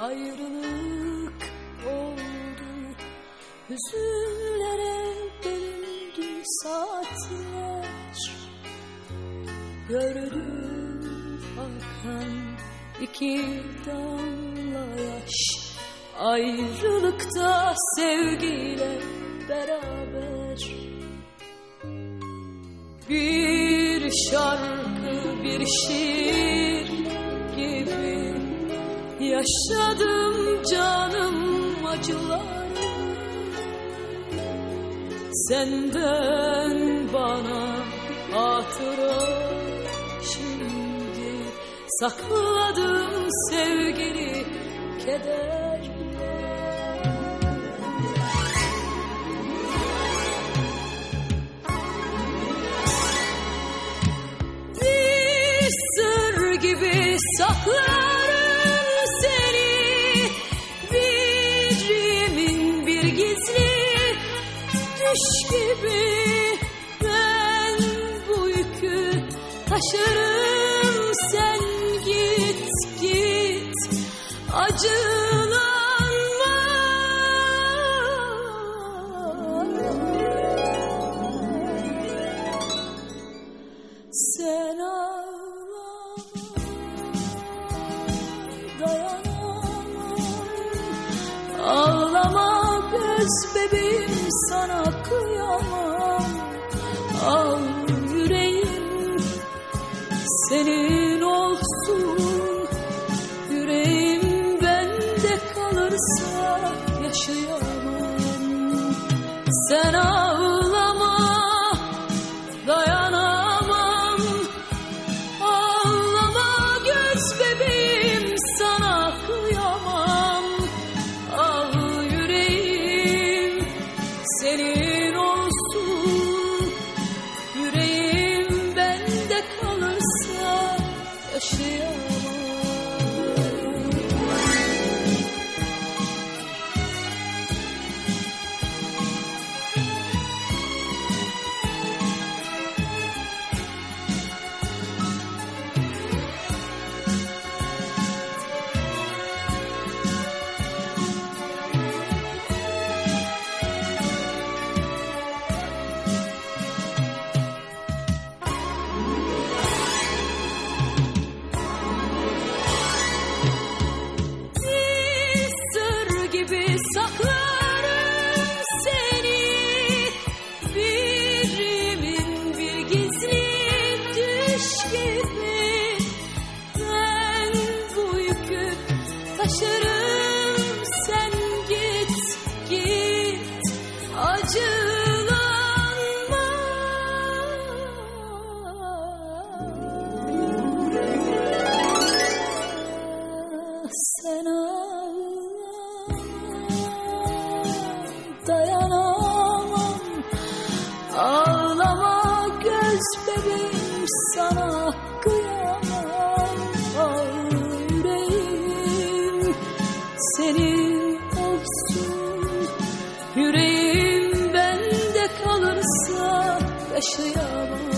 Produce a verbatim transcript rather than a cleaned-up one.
ayrılık oldu, hüzünlere bölündü saatler. Gördüm akan iki damla yaş, ayrılıkta sevgiyle beraber. Bir şarkı, bir şiir gibi yaşadım canım acıları. Senden bana hatıra, şimdi sakladım sevgili keder. Bir sır gibi saklarım seni, bir yemin, bir gizli düş gibi. Ben bu yükü taşırım, sen git git acılanma. Sen ağlama, dayanamam. Ağlama göz bebeğim, sana kıyamam. Al yüreğim senin olsun, yüreğim bende kalırsa yaşayamam. Sen ağlama, dayanamam. Ağlama göz bebeğim, sana kıyamam. Al yüreğim senin olsun, yüreğim bende kalırsa yaşayamam. Saklarım seni, bir yemin, bir gizli düş gibi. Ben bu yükü taşırım, sen git git acılanma. Sen dayanamam. Ağlama göz bebeğim, sana kıyamam. Al yüreğim senin olsun, yüreğim bende kalırsa yaşayamam.